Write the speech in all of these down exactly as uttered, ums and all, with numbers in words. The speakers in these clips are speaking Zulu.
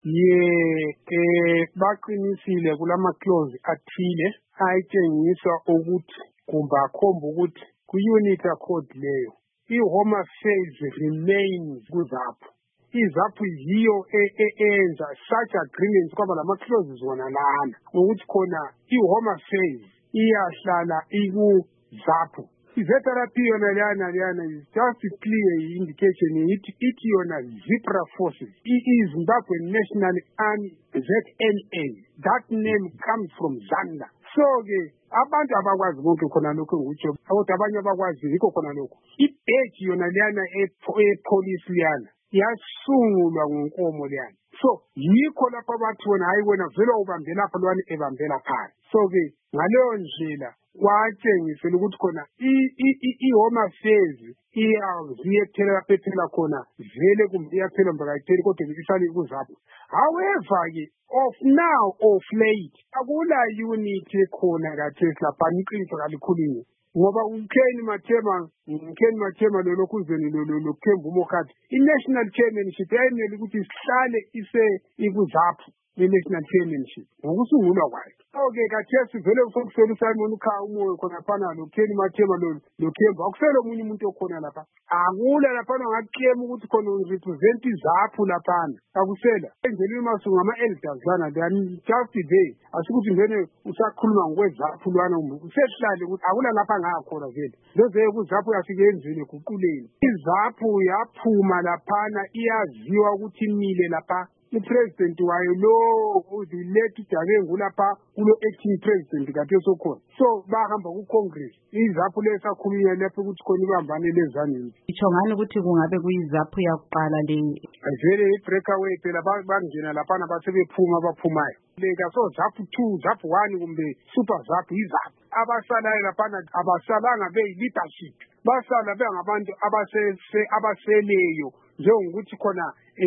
Ye eh baqinisile kulama clause athile ayitshengisa ukuthi kumbe akhomba ukuthi ku-unit accord leyo i-Home Affairs remains kuzapho. Izapho yiyo eyenza such agreements kwaba lama clauses wona lana ukuthi khona i-Home Affairs iyahlala ikuzapho. I-therapy yona lana lana is just a clear indication ithi ithi yona Zipra Forces, i-Zimbabwe National Army, Z N A. That name comes from Zanda. So-ke abantu abakwazi bonke khona lokho ngutsho kodwa abanye abakwazi yikho khona lokho. I-badge yona lana e-police lana yasungulwa ngenkomo lana. So yikho lapho abathi wona hayi wena vele ubambe lapha lwani ebambela phansi. So-ke ngaleyo ndlela watshengisela ukuthi khona i-Home Affairs iyaziyethela phela khona vele kumbe iyaphela mbakayitheli kodwa isale kuzapho. However-ke of now of late akula unit ekhona kathesi lapha iqiniso kalikhulunywe ngoba uKeni Mathema uKeni Mathema lo lokhuzeni lo loKhembu Mokhathi i-national chairmanship yayimele ukuthi sihlale ise ikuzapho i-national chairmanship ngokusungulwa kwayo. Okay kathesi vele usokusela uSimon Ukha umoyo khona phana loKeni Mathema lo loKhembu akusele omunye umuntu okhona lapha akula lapha ngaclaim ukuthi khona represent izapho lapha akusela enjele imasungu ama-elders lana then just there asikuthi ngene usakhuluma ngokwezapho lwana usehlale ukuthi akula lapha ngakhona vele lozeye kuzapho yafike endlini eguquleni izapho yaphuma laphana iyaziwa ukuthi imile lapha upresident wayo lo uzilethe Jabengu lapha kulo acting president kade sokhona so bahamba ku Congress izapho lesakhulunywa lapho ukuthi khona ibambane lezanini itsho ngani ukuthi kungabe kuyizapho yakuqala le vele i-breakaway phela bangena lapha nabasebephuma abaphumayo leka so zapho two zapho one kumbe super zapho izapho abasalayo lapha abasalanga be-leadership basala bengabantu abasese abaseleyo njengokuthi khona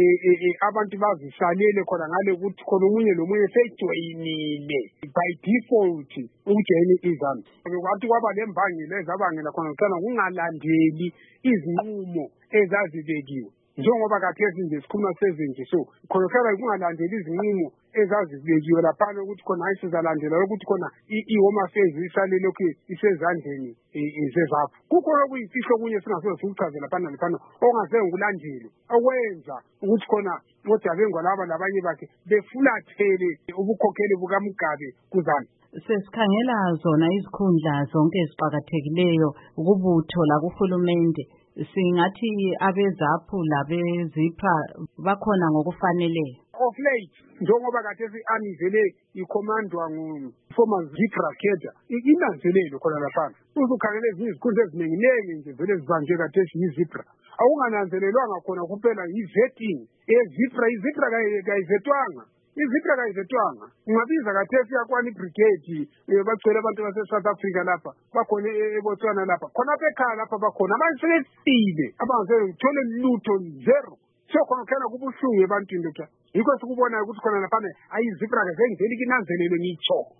abantu bazisalele khona ngale ukuthi khona umunye nomunye sejoyinile by default ukujoyina izami kwathi kwaba lembangile ezabangela khona ucela kungalandeli izinqumo ezazibekiwe njengoba kathesi nje sikhuluma sezinje so khona khala kungalandeli izinqumo ezazibekiwe lapha ukuthi khona ayisizalandela ukuthi khona i-Home Affairs isale lokhu isezandleni zezapho kukhona kuyimfihlo kunye singasoze sikuchazela lapha lapha ongazenga ukulandela okwenza ukuthi khona ngoJabengu laba labanye bakhe befulathele ubukhokheli bukaMugabe kuzana. Sesikhangela zona izikhundla zonke eziqhakathekileyo ukubutho la kuhulumende singathi abezapho labezipha bakhona ngokufanele of late njengoba kathesi i-army vele icommandwa ngu-former Zipra cadre inanzelelo khona lapha uzukhangela ezinye izikhundla eziningi nje vele zibanjwe kathesi yi-Zipra akungananzelelwanga khona kuphela yi-vetting e-Zipra i-Zipra kayivetwanga izipra kayizetwanga ungabiza kathesi yakwani brigade bacela abantu base-South Africa lapha bakhona eBotswana lapha khona bekhaya lapha bakhona abasebefile abangaze uthole lutho zero so khona khona kubuhlungu ebantwini lokho yikho sikubonayo ukuthi khona lapha ayizipra ke zengizeli kinanzelelo ngitsho